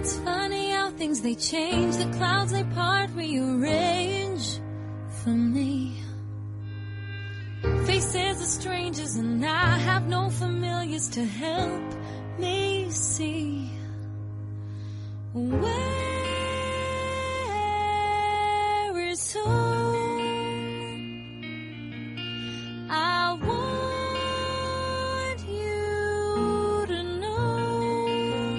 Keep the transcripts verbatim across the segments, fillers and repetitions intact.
It's funny how things they change, the clouds they part, rearrange for me. Faces are strangers and I have no familiars to help me see where is home. I want you to know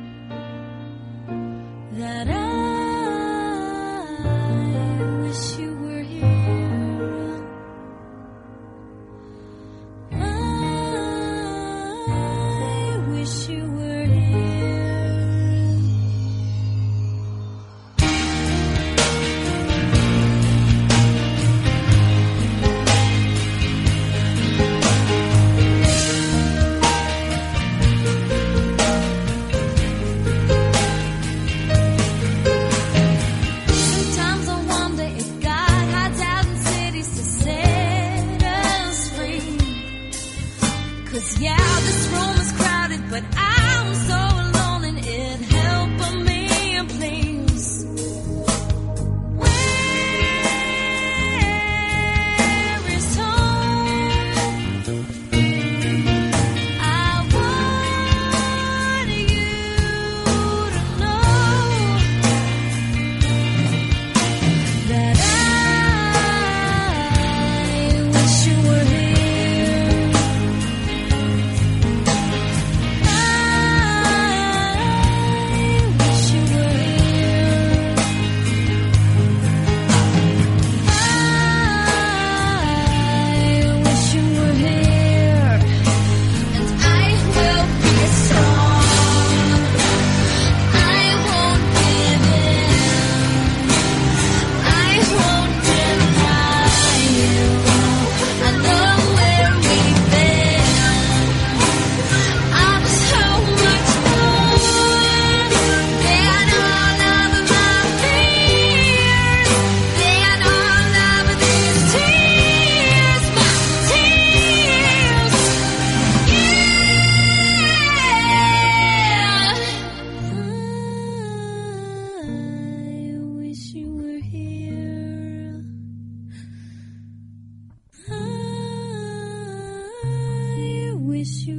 that I wish you were here. I wish you were here. Sometimes I wonder if God hides out in cities to set us free. 'Cause yeah, this room is crowded, but I'm so alone and it helped me, please. Where is home? I want you to know that I wish you were here. I wish you were here. I wish you were here. And I will be strong. I won't give in. I won't deny you. I know where we've been. I'm so much more than all of my fears, than all of these tears, my tears. Yeah. I wish you were here. I wish you